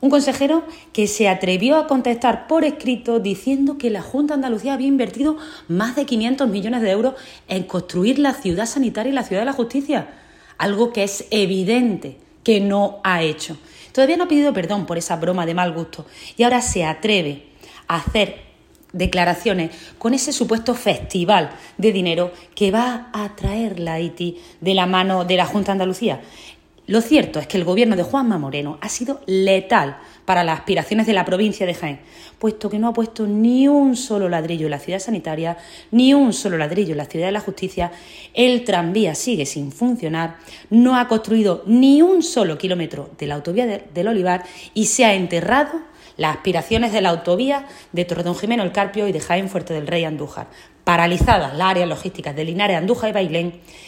Un consejero que se atrevió a contestar por escrito diciendo que la Junta de Andalucía había invertido más de 500 millones de euros en construir la ciudad sanitaria y la ciudad de la justicia, algo que es evidente que no ha hecho. Todavía no ha pedido perdón por esa broma de mal gusto y ahora se atreve a hacer declaraciones con ese supuesto festival de dinero que va a traer la ITI de la mano de la Junta de Andalucía. Lo cierto es que el gobierno de Juanma Moreno ha sido letal para las aspiraciones de la provincia de Jaén, puesto que no ha puesto ni un solo ladrillo en la ciudad sanitaria, ni un solo ladrillo en la ciudad de la justicia, el tranvía sigue sin funcionar, no ha construido ni un solo kilómetro de la autovía del Olivar y se ha enterrado las aspiraciones de la autovía de Torredonjimeno El Carpio y de Jaén Fuerte del Rey Andújar, paralizadas las áreas logísticas de Linares, Andújar y Bailén